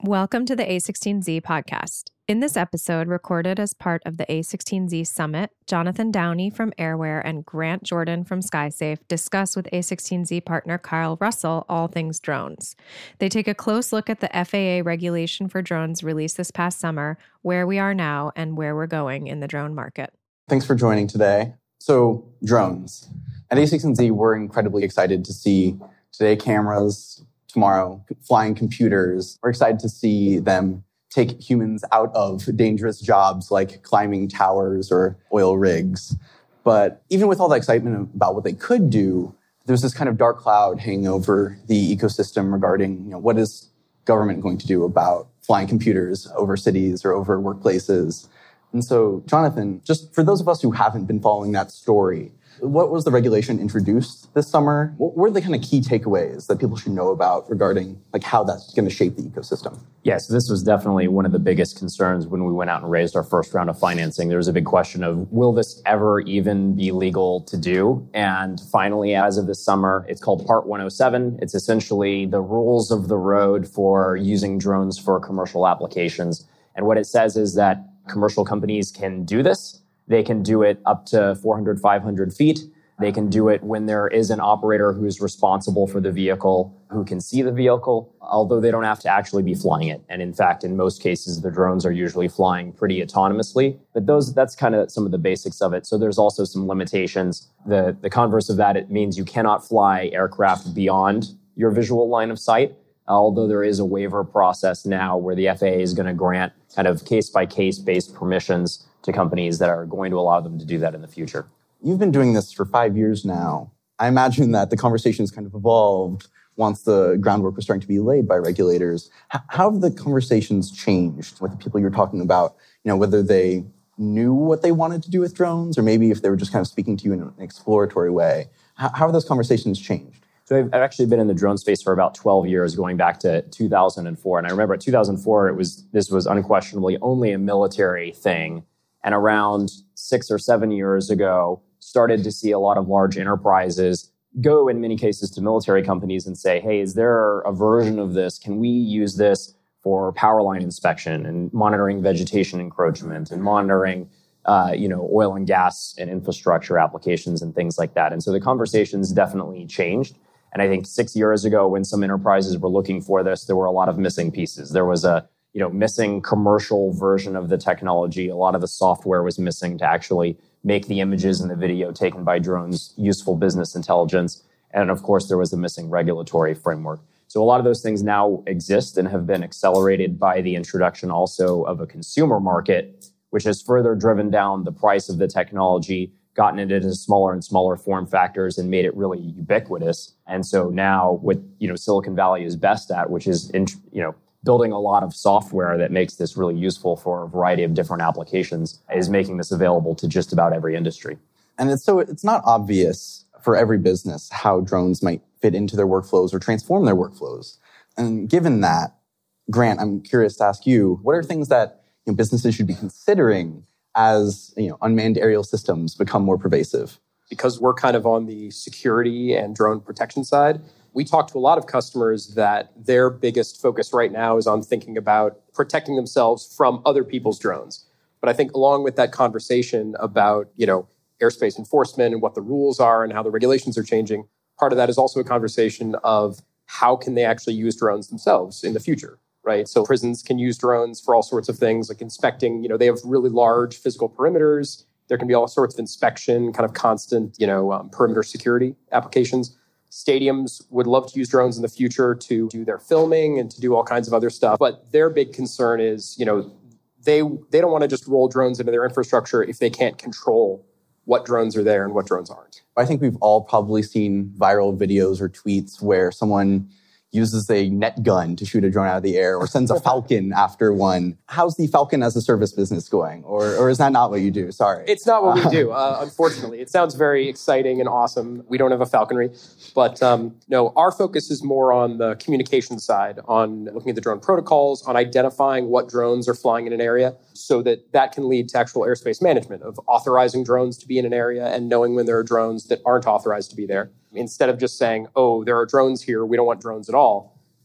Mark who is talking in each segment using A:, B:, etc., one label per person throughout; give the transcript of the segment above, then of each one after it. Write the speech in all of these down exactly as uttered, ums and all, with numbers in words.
A: Welcome to the A sixteen Z podcast. In this episode, recorded as part of the A sixteen Z Summit, Jonathan Downey from Airware and Grant Jordan from SkySafe discuss with A sixteen Z partner Kyle Russell all things drones. They take a close look at the F A A regulation for drones released this past summer, where we are now, and where we're going in the drone market.
B: Thanks for joining today. So, drones. At A sixteen Z, we're incredibly excited to see today cameras, tomorrow flying computers. We're excited to see them take humans out of dangerous jobs like climbing towers or oil rigs. But even with all the excitement about what they could do, there's this kind of dark cloud hanging over the ecosystem regarding, you know, what is government going to do about flying computers over cities or over workplaces. And so, Jonathan, just for those of us who haven't been following that story, what was the regulation introduced this summer? What were the kind of key takeaways that people should know about regarding like how that's going to shape the ecosystem?
C: Yes, this was definitely one of the biggest concerns when we went out and raised our first round of financing. There was a big question of, will this ever even be legal to do? And finally, as of this summer, it's called Part one oh seven. It's essentially the rules of the road for using drones for commercial applications. And what it says is that commercial companies can do this. They can do it up to four hundred, five hundred feet. They can do it when there is an operator who's responsible for the vehicle, who can see the vehicle, although they don't have to actually be flying it. And in fact, in most cases, the drones are usually flying pretty autonomously. But those that's kind of some of the basics of it. So there's also some limitations. The, the converse of that, it means you cannot fly aircraft beyond your visual line of sight, although there is a waiver process now where the F A A is going to grant kind of case-by-case based permissions to companies that are going to allow them to do that in the future.
B: You've been doing this for five years now. I imagine that the conversation has kind of evolved once the groundwork was starting to be laid by regulators. H- how have the conversations changed with the people you're talking about? You know, whether they knew what they wanted to do with drones, or maybe if they were just kind of speaking to you in an exploratory way. H- how have those conversations changed?
C: So I've actually been in the drone space for about twelve years, going back to two thousand four. And I remember at two thousand four, it was this was unquestionably only a military thing. And around six or seven years ago, started to see a lot of large enterprises go in many cases to military companies and say, hey, is there a version of this? Can we use this for power line inspection and monitoring vegetation encroachment and monitoring uh, you know, oil and gas and infrastructure applications and things like that? And so the conversations definitely changed. And I think six years ago, when some enterprises were looking for this, there were a lot of missing pieces. There was a you know, missing commercial version of the technology. A lot of the software was missing to actually make the images and the video taken by drones useful business intelligence. And of course, there was a missing regulatory framework. So a lot of those things now exist and have been accelerated by the introduction also of a consumer market, which has further driven down the price of the technology, gotten it into smaller and smaller form factors and made it really ubiquitous. And so now what, you know, Silicon Valley is best at, which is, in, you know, building a lot of software that makes this really useful for a variety of different applications, is making this available to just about every industry.
B: And it's so it's not obvious for every business how drones might fit into their workflows or transform their workflows. And given that, Grant, I'm curious to ask you, what are things that you know, businesses should be considering as you know, unmanned aerial systems become more pervasive?
D: Because we're kind of on the security and drone protection side, we talk to a lot of customers that their biggest focus right now is on thinking about protecting themselves from other people's drones. But I think along with that conversation about, you know, airspace enforcement and what the rules are and how the regulations are changing, part of that is also a conversation of how can they actually use drones themselves in the future, right? So prisons can use drones for all sorts of things like inspecting, you know, they have really large physical perimeters. There can be all sorts of inspection, kind of constant, you know, um, perimeter security applications. Stadiums would love to use drones in the future to do their filming and to do all kinds of other stuff. But their big concern is, you know, they they don't want to just roll drones into their infrastructure if they can't control what drones are there and what drones aren't.
B: I think we've all probably seen viral videos or tweets where someone uses a net gun to shoot a drone out of the air or sends a Falcon after one. How's the Falcon as a service business going? Or, or is that not what you do? Sorry.
D: It's not what we do, uh, unfortunately. It sounds very exciting and awesome. We don't have a falconry. But um, no, our focus is more on the communication side, on looking at the drone protocols, on identifying what drones are flying in an area so that that can lead to actual airspace management of authorizing drones to be in an area and knowing when there are drones that aren't authorized to be there. Instead of just saying, oh, there are drones here, we don't want drones at all,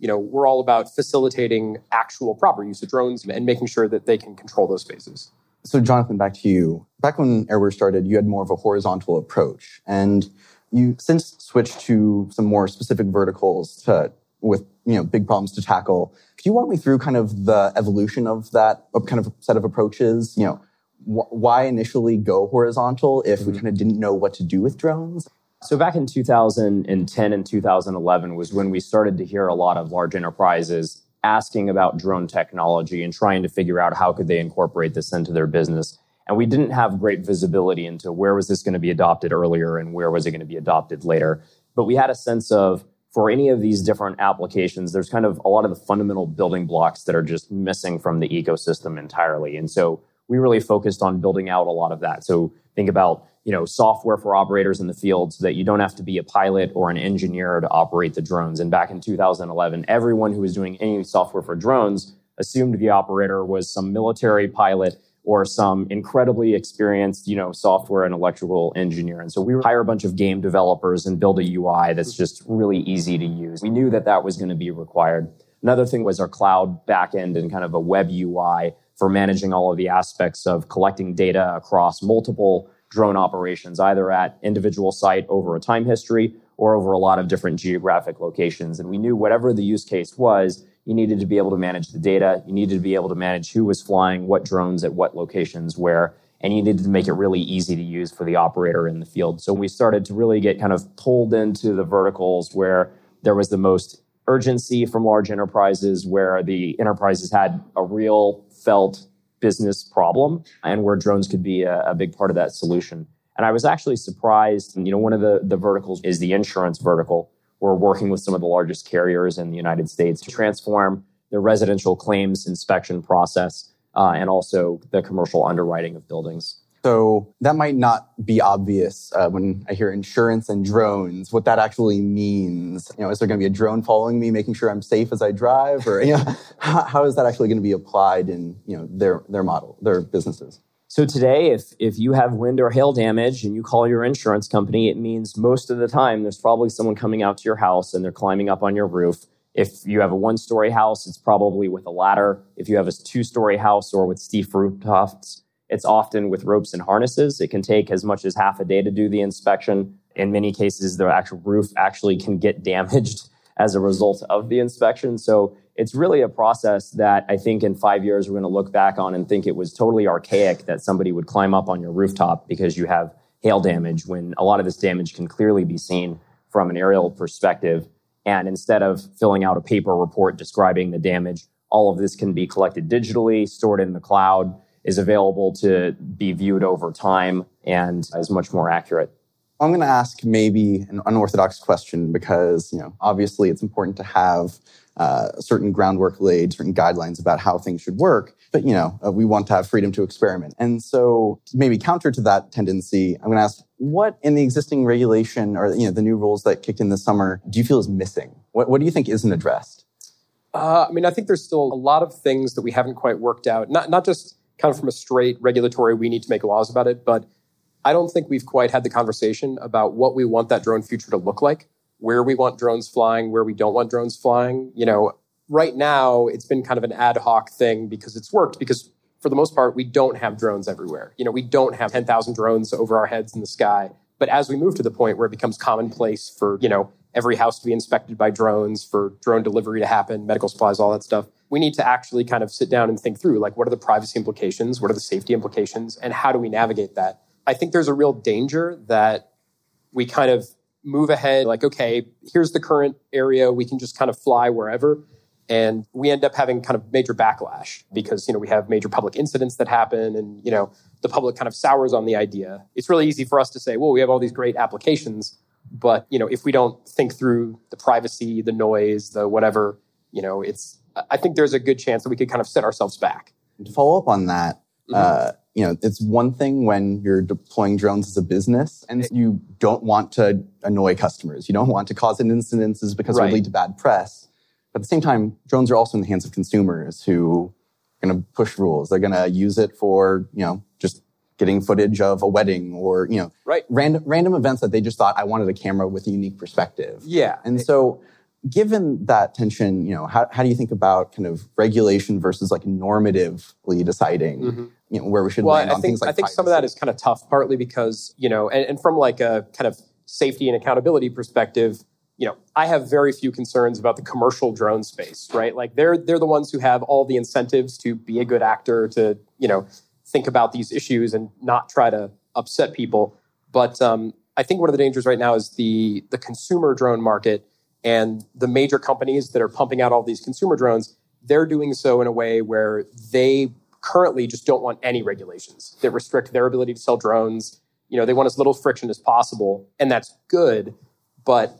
D: You know, we're all about facilitating actual proper use of drones and making sure that they can control those spaces.
B: So Jonathan, back to you. Back when Airware started, you had more of a horizontal approach, and you since switched to some more specific verticals to, with you know big problems to tackle. Could you walk me through kind of the evolution of that of kind of set of approaches? You know, wh- why initially go horizontal if we kind of didn't know what to do with drones?
C: So back in two thousand ten and two thousand eleven was when we started to hear a lot of large enterprises asking about drone technology and trying to figure out how could they incorporate this into their business. And we didn't have great visibility into where was this going to be adopted earlier and where was it going to be adopted later. But we had a sense of, for any of these different applications, there's kind of a lot of the fundamental building blocks that are just missing from the ecosystem entirely. And so we really focused on building out a lot of that. So think about, you know, software for operators in the field so that you don't have to be a pilot or an engineer to operate the drones. And back in two thousand eleven, everyone who was doing any software for drones assumed the operator was some military pilot or some incredibly experienced, you know, software and electrical engineer. And so we would hire a bunch of game developers and build a U I that's just really easy to use. We knew that that was going to be required. Another thing was our cloud backend and kind of a web U I for managing all of the aspects of collecting data across multiple drone operations, either at individual site over a time history or over a lot of different geographic locations. And we knew whatever the use case was, you needed to be able to manage the data. You needed to be able to manage who was flying, what drones at what locations where, and you needed to make it really easy to use for the operator in the field. So we started to really get kind of pulled into the verticals where there was the most urgency from large enterprises, where the enterprises had a real felt business problem and where drones could be a, a big part of that solution. And I was actually surprised, you know, one of the, the verticals is the insurance vertical. We're working with some of the largest carriers in the United States to transform their residential claims inspection process uh, and also the commercial underwriting of buildings.
B: So that might not be obvious uh, when I hear insurance and drones, what that actually means. You know, is there going to be a drone following me, making sure I'm safe as I drive? Or you know, how, how is that actually going to be applied in you know their their model, their businesses?
C: So today, if if you have wind or hail damage and you call your insurance company, it means most of the time there's probably someone coming out to your house and they're climbing up on your roof. If you have a one-story house, it's probably with a ladder. If you have a two-story house or with steep rooftops, it's often with ropes and harnesses. It can take as much as half a day to do the inspection. In many cases, the actual roof actually can get damaged as a result of the inspection. So it's really a process that I think in five years we're going to look back on and think it was totally archaic that somebody would climb up on your rooftop because you have hail damage, when a lot of this damage can clearly be seen from an aerial perspective. And instead of filling out a paper report describing the damage, all of this can be collected digitally, stored in the cloud, is available to be viewed over time, and is much more accurate.
B: I'm going to ask maybe an unorthodox question because, you know, obviously it's important to have uh, certain groundwork laid, certain guidelines about how things should work. But, you know, uh, we want to have freedom to experiment. And so maybe counter to that tendency, I'm going to ask, what in the existing regulation or, you know, the new rules that kicked in this summer, do you feel is missing? What, what do you think isn't addressed?
D: Uh, I mean, I think there's still a lot of things that we haven't quite worked out. Not not just kind of from a straight regulatory, we need to make laws about it, but I don't think we've quite had the conversation about what we want that drone future to look like, where we want drones flying, where we don't want drones flying. You know, right now, it's been kind of an ad hoc thing because it's worked, because for the most part, we don't have drones everywhere. You know, we don't have ten thousand drones over our heads in the sky. But as we move to the point where it becomes commonplace for, you know, every house to be inspected by drones, for drone delivery to happen, medical supplies, all that stuff, we need to actually kind of sit down and think through, like, what are the privacy implications? What are the safety implications? And how do we navigate that? I think there's a real danger that we kind of move ahead, like, okay, here's the current area. We can just kind of fly wherever. And we end up having kind of major backlash because, you know, we have major public incidents that happen and, you know, the public kind of sours on the idea. It's really easy for us to say, well, we have all these great applications, but, you know, if we don't think through the privacy, the noise, the whatever, you know, it's, I think there's a good chance that we could kind of set ourselves back.
B: And to follow up on that, mm-hmm. uh, you know, it's one thing when you're deploying drones as a business and you don't want to annoy customers. You don't want to cause incidences because
D: right.
B: it will lead to bad press. But at the same time, drones are also in the hands of consumers who are going to push rules. They're going to use it for, you know, just getting footage of a wedding or, you know,
D: right.
B: random random events that they just thought, I wanted a camera with a unique perspective.
D: Yeah.
B: And so given that tension, you know, how, how do you think about kind of regulation versus like normatively deciding, mm-hmm. you know, where we should
D: well,
B: land
D: I
B: on
D: think,
B: things like
D: I think
B: privacy?
D: Some of that is kind of tough, partly because, you know, and, and from like a kind of safety and accountability perspective, you know, I have very few concerns about the commercial drone space, right? Like they're they're the ones who have all the incentives to be a good actor, to, you know, think about these issues and not try to upset people. But um, I think one of the dangers right now is the the consumer drone market. And the major companies that are pumping out all these consumer drones, they're doing so in a way where they currently just don't want any regulations that restrict their ability to sell drones. You know, they want as little friction as possible, and that's good. But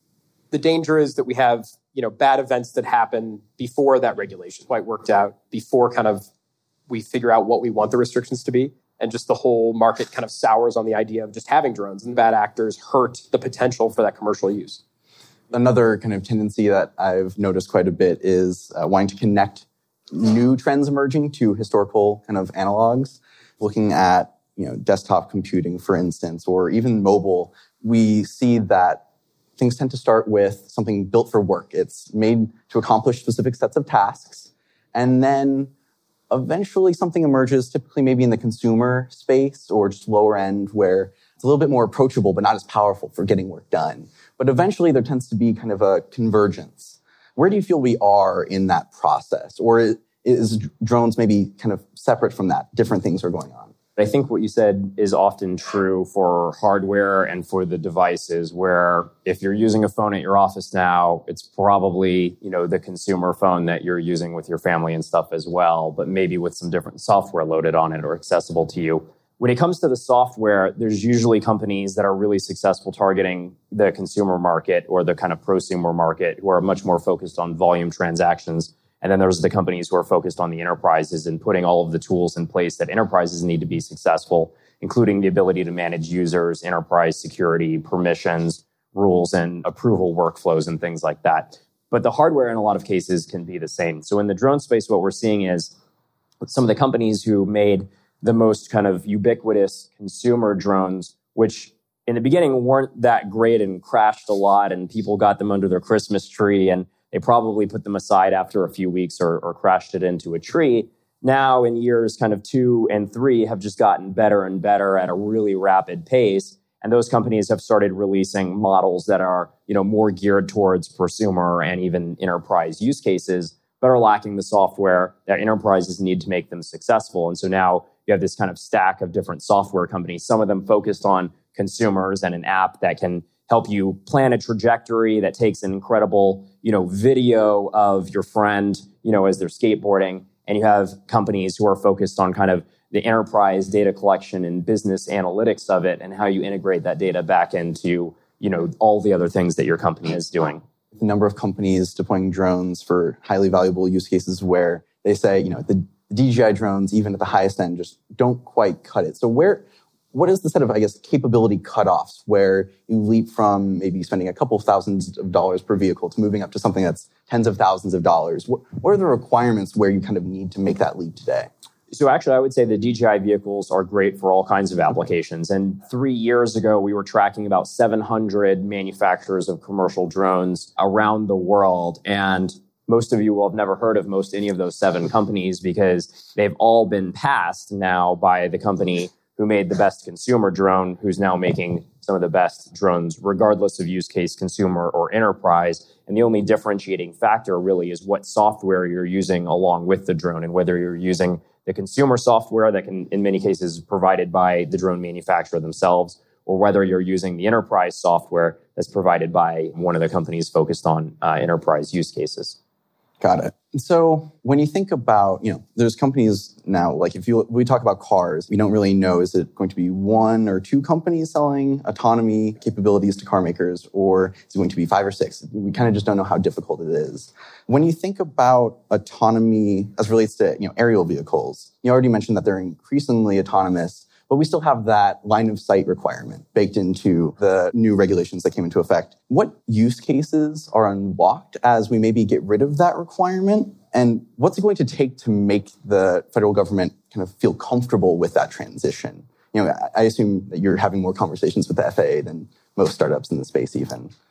D: the danger is that we have, you know, bad events that happen before that regulation quite worked out, before kind of we figure out what we want the restrictions to be. And just the whole market kind of sours on the idea of just having drones, and bad actors hurt the potential for that commercial use.
B: Another kind of tendency that I've noticed quite a bit is uh, wanting to connect new trends emerging to historical kind of analogs. Looking at, you know, desktop computing, for instance, or even mobile, we see that things tend to start with something built for work. It's made to accomplish specific sets of tasks. And then eventually something emerges, typically maybe in the consumer space or just lower end, where it's a little bit more approachable, but not as powerful for getting work done. But eventually there tends to be kind of a convergence. Where do you feel we are in that process? Or is, is drones maybe kind of separate from that? Different things are going on.
C: I think what you said is often true for hardware and for the devices, where if you're using a phone at your office now, it's probably, you know, the consumer phone that you're using with your family and stuff as well, but maybe with some different software loaded on it or accessible to you. When it comes to the software, there's usually companies that are really successful targeting the consumer market or the kind of prosumer market, who are much more focused on volume transactions. And then there's the companies who are focused on the enterprises and putting all of the tools in place that enterprises need to be successful, including the ability to manage users, enterprise security, permissions, rules, and approval workflows and things like that. But the hardware in a lot of cases can be the same. So in the drone space, what we're seeing is some of the companies who made the most kind of ubiquitous consumer drones, which in the beginning weren't that great and crashed a lot, and people got them under their Christmas tree, and they probably put them aside after a few weeks or, or crashed it into a tree. Now in years kind of two and three have just gotten better and better at a really rapid pace. And those companies have started releasing models that are, you know, more geared towards prosumer and even enterprise use cases, but are lacking the software that enterprises need to make them successful. And so now you have this kind of stack of different software companies, some of them focused on consumers and an app that can help you plan a trajectory that takes an incredible, you know, video of your friend, you know, as they're skateboarding. And you have companies who are focused on kind of the enterprise data collection and business analytics of it and how you integrate that data back into, you know, all the other things that your company is doing.
B: The number of companies deploying drones for highly valuable use cases where they say, you know, the D J I drones, even at the highest end, just don't quite cut it. So where, what is the set of, I guess, capability cutoffs where you leap from maybe spending a couple of thousands of dollars per vehicle to moving up to something that's tens of thousands of dollars? What, what are the requirements where you kind of need to make that leap today?
C: So actually, I would say the D J I vehicles are great for all kinds of applications. And three years ago, we were tracking about seven hundred manufacturers of commercial drones around the world. And most of you will have never heard of most any of those seven companies because they've all been passed now by the company who made the best consumer drone, who's now making some of the best drones, regardless of use case, consumer or enterprise. And the only differentiating factor really is what software you're using along with the drone, and whether you're using the consumer software that can, in many cases, provided by the drone manufacturer themselves, or whether you're using the enterprise software that's provided by one of the companies focused on uh, enterprise use cases.
B: Got it. So when you think about, you know, there's companies now, like if you we talk about cars, we don't really know, is it going to be one or two companies selling autonomy capabilities to car makers, or is it going to be five or six? We kind of just don't know how difficult it is. When you think about autonomy as relates to, you know, aerial vehicles, you already mentioned that they're increasingly autonomous, but we still have that line of sight requirement baked into the new regulations that came into effect. What use cases are unlocked as we maybe get rid of that requirement? And what's it going to take to make the federal government kind of feel comfortable with that transition? You know, I assume that you're having more conversations with the F A A than most startups in the space even.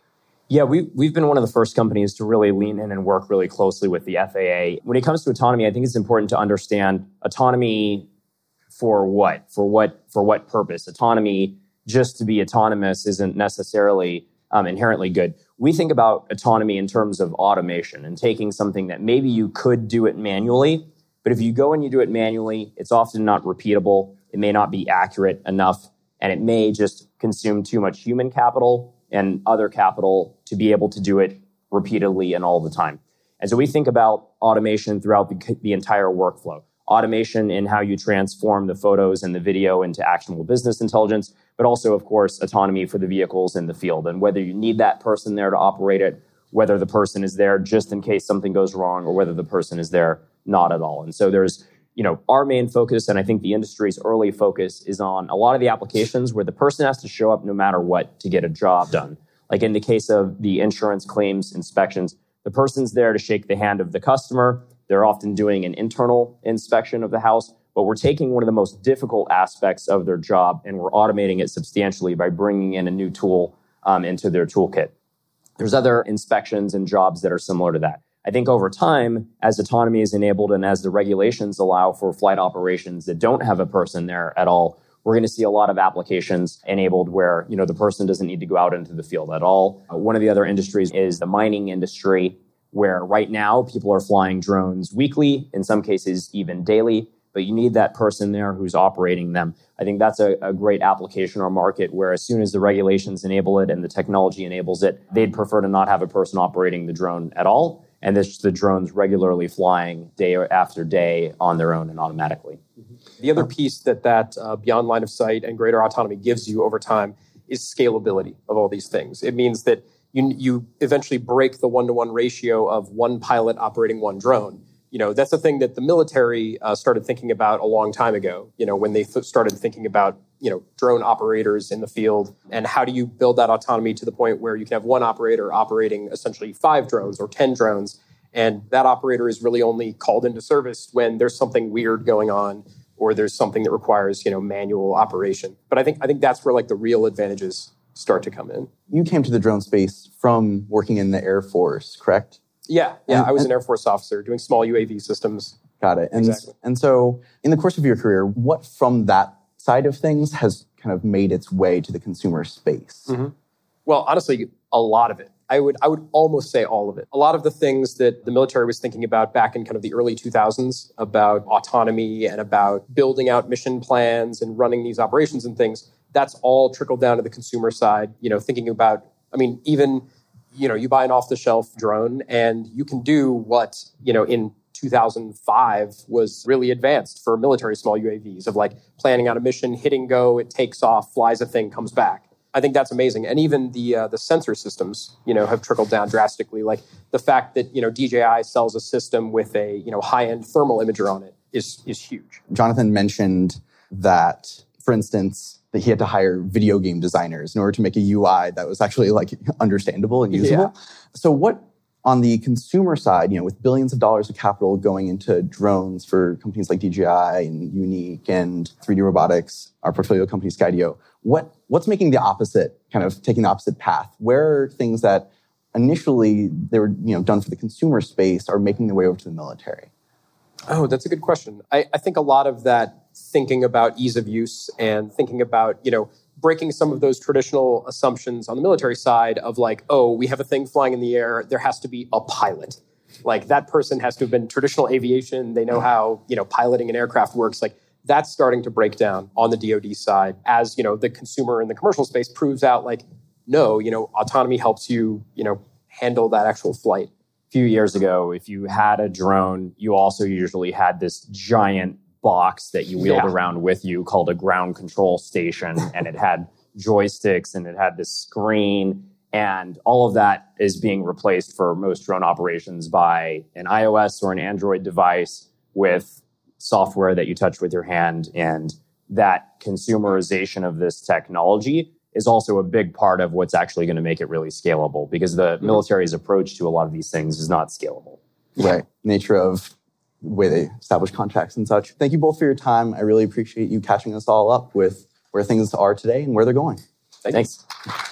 C: Yeah, we, we've been one of the first companies to really lean in and work really closely with the F A A. When it comes to autonomy, I think it's important to understand autonomy for what? For what, for what purpose? Autonomy, just to be autonomous, isn't necessarily um, inherently good. We think about autonomy in terms of automation and taking something that maybe you could do it manually, but if you go and you do it manually, it's often not repeatable. It may not be accurate enough, and it may just consume too much human capital and other capital to be able to do it repeatedly and all the time. And so we think about automation throughout the, the entire workflow. Automation in how you transform the photos and the video into actionable business intelligence, but also, of course, autonomy for the vehicles in the field. And whether you need that person there to operate it, whether the person is there just in case something goes wrong, or whether the person is there not at all. And so there's, you know, our main focus, and I think the industry's early focus, is on a lot of the applications where the person has to show up no matter what to get a job done. Like in the case of the insurance claims inspections, the person's there to shake the hand of the customer. They're often doing an internal inspection of the house, but we're taking one of the most difficult aspects of their job and we're automating it substantially by bringing in a new tool um, into their toolkit. There's other inspections and jobs that are similar to that. I think over time, as autonomy is enabled and as the regulations allow for flight operations that don't have a person there at all, we're going to see a lot of applications enabled where, you know, the person doesn't need to go out into the field at all. Uh, one of the other industries is the mining industry, where right now people are flying drones weekly, in some cases even daily, but you need that person there who's operating them. I think that's a, a great application or market where as soon as the regulations enable it and the technology enables it, they'd prefer to not have a person operating the drone at all. And it's the drones regularly flying day after day on their own and automatically.
D: Mm-hmm. The other piece that that uh, beyond line of sight and greater autonomy gives you over time is scalability of all these things. It means that you you eventually break the one-to-one ratio of one pilot operating one drone. You know, that's a thing that the military uh, started thinking about a long time ago, you know, when they th- started thinking about, you know, drone operators in the field and how do you build that autonomy to the point where you can have one operator operating essentially five drones or ten drones. And that operator is really only called into service when there's something weird going on or there's something that requires, you know, manual operation. But I think I think that's where like the real advantages start to come in.
B: You came to the drone space from working in the Air Force, correct?
D: Yeah, yeah.
B: And,
D: I was
B: and,
D: an Air Force officer doing small U A V systems.
B: Got it. And,
D: exactly.
B: and so in the course of your career, what from that side of things has kind of made its way to the consumer space?
D: Mm-hmm. Well, honestly, a lot of it. I would I would almost say all of it. A lot of the things that the military was thinking about back in kind of the early two thousands about autonomy and about building out mission plans and running these operations and things, that's all trickled down to the consumer side, you know, thinking about, I mean, even, you know, you buy an off-the-shelf drone and you can do what, you know, in two thousand five was really advanced for military small U A Vs of like planning out a mission, hitting go, it takes off, flies a thing, comes back. I think that's amazing. And even the uh, the sensor systems, you know, have trickled down drastically. Like the fact that, you know, D J I sells a system with a, you know, high-end thermal imager on it is is huge.
B: Jonathan mentioned that, for instance, that he had to hire video game designers in order to make a U I that was actually like understandable and usable. Yeah. So what on the consumer side, you know, with billions of dollars of capital going into drones for companies like D J I and Unique and three D Robotics, our portfolio company Skydio, what what's making the opposite, kind of taking the opposite path? Where are things that initially they were, you know, done for the consumer space are making their way over to the military?
D: Oh, that's a good question. I, I think a lot of that thinking about ease of use and thinking about, you know, breaking some of those traditional assumptions on the military side of like, oh, we have a thing flying in the air, there has to be a pilot. Like that person has to have been traditional aviation, they know how, you know, piloting an aircraft works. Like that's starting to break down on the D O D side as, you know, the consumer in the commercial space proves out like, no, you know, autonomy helps you, you know, handle that actual flight.
C: A few years ago, if you had a drone, you also usually had this giant box that you wheeled yeah. around with you called a ground control station, and it had joysticks and it had this screen, and all of that is being replaced for most drone operations by an iOS or an Android device with software that you touch with your hand. And that consumerization of this technology is also a big part of what's actually going to make it really scalable, because the military's approach to a lot of these things is not scalable.
B: Right. Nature of the way they establish contracts and such. Thank you both for your time. I really appreciate you catching us all up with where things are today and where they're going.
C: Thanks.
D: Thanks.